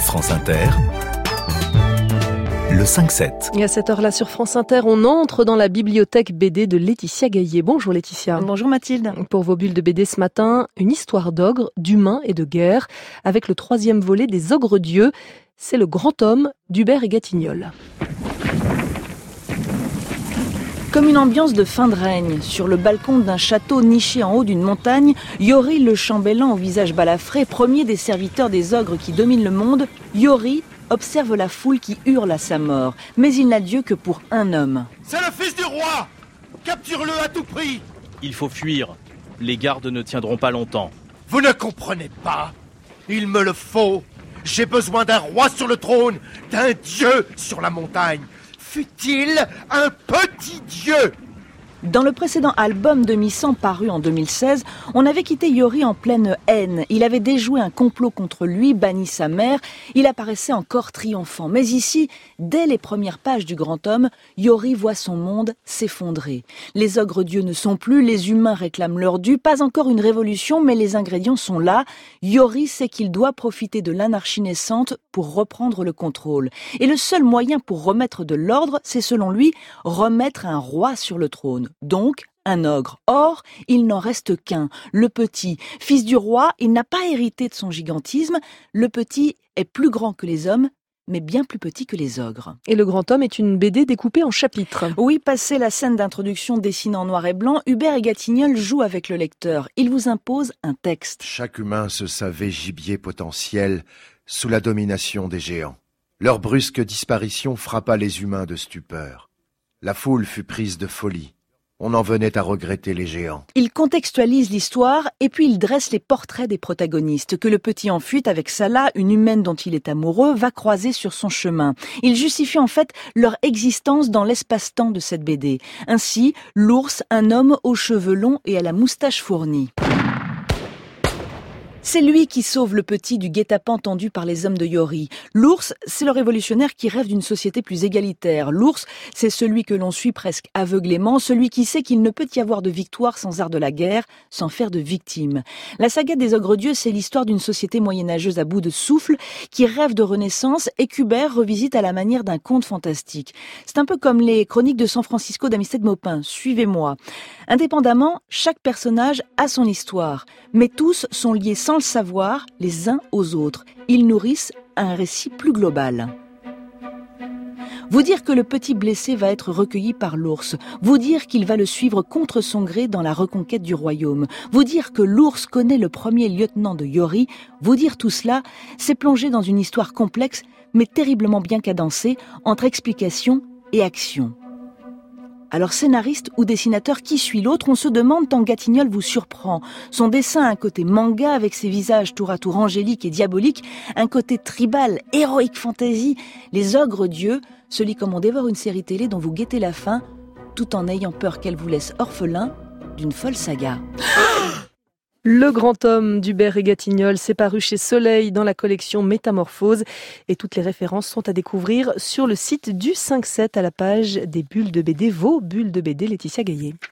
France Inter, le 5-7. Et à cette heure-là sur France Inter, on entre dans la bibliothèque BD de Laetitia Gaillet. Bonjour Laetitia. Bonjour Mathilde. Pour vos bulles de BD ce matin, une histoire d'ogres, d'humains et de guerre, avec le 3e volet des ogres-dieux. C'est le grand homme d'Hubert et Gatignolles. Comme une ambiance de fin de règne, sur le balcon d'un château niché en haut d'une montagne, Yori le chambellan au visage balafré, premier des serviteurs des ogres qui dominent le monde, Yori observe la foule qui hurle à sa mort. Mais il n'a Dieu que pour un homme. C'est le fils du roi! Capture-le à tout prix! Il faut fuir. Les gardes ne tiendront pas longtemps. Vous ne comprenez pas? Il me le faut! J'ai besoin d'un roi sur le trône, d'un dieu sur la montagne. Fût-il un petit dieu? Dans le précédent album de Missant paru en 2016, on avait quitté Yori en pleine haine. Il avait déjoué un complot contre lui, banni sa mère. Il apparaissait encore triomphant. Mais ici, dès les premières pages du grand homme, Yori voit son monde s'effondrer. Les ogres-dieux ne sont plus, les humains réclament leur dû. Pas encore une révolution, mais les ingrédients sont là. Yori sait qu'il doit profiter de l'anarchie naissante pour reprendre le contrôle. Et le seul moyen pour remettre de l'ordre, c'est selon lui, remettre un roi sur le trône. Donc, un ogre. Or, il n'en reste qu'un, le petit. Fils du roi, il n'a pas hérité de son gigantisme. Le petit est plus grand que les hommes, mais bien plus petit que les ogres. Et le grand homme est une BD découpée en chapitres. Oui, passé la scène d'introduction dessinée en noir et blanc, Hubert et Gatignolles jouent avec le lecteur. Il vous impose un texte. Chaque humain se savait gibier potentiel sous la domination des géants. Leur brusque disparition frappa les humains de stupeur. La foule fut prise de folie. On en venait à regretter les géants. Il contextualise l'histoire et puis il dresse les portraits des protagonistes que le petit en fuite avec Salah, une humaine dont il est amoureux, va croiser sur son chemin. Il justifie en fait leur existence dans l'espace-temps de cette BD. Ainsi, l'ours, un homme aux cheveux longs et à la moustache fournie. C'est lui qui sauve le petit du guet-apens tendu par les hommes de Yori. L'ours, c'est le révolutionnaire qui rêve d'une société plus égalitaire. L'ours, c'est celui que l'on suit presque aveuglément, celui qui sait qu'il ne peut y avoir de victoire sans art de la guerre, sans faire de victimes. La saga des ogres-dieux, c'est l'histoire d'une société moyenâgeuse à bout de souffle, qui rêve de renaissance et qu'Hubert revisite à la manière d'un conte fantastique. C'est un peu comme les chroniques de San Francisco d'Amistad Maupin. Suivez-moi. Indépendamment, chaque personnage a son histoire, mais tous sont liés sans le savoir les uns aux autres. Ils nourrissent un récit plus global. Vous dire que le petit blessé va être recueilli par l'ours, vous dire qu'il va le suivre contre son gré dans la reconquête du royaume, vous dire que l'ours connaît le premier lieutenant de Yori, vous dire tout cela, c'est plonger dans une histoire complexe mais terriblement bien cadencée entre explication et action. Alors scénariste ou dessinateur, qui suit l'autre? On se demande tant Gatignolles vous surprend. Son dessin a un côté manga avec ses visages tour à tour angéliques et diaboliques, un côté tribal, héroïque fantasy. Les ogres-dieux se lit comme on dévore une série télé dont vous guettez la fin, tout en ayant peur qu'elle vous laisse orphelin d'une folle saga. Le grand homme d'Hubert et Gatignolles, c'est paru chez Soleil dans la collection Métamorphose. Et toutes les références sont à découvrir sur le site du 5-7 à la page des bulles de BD, vos bulles de BD, Laetitia Gaillet.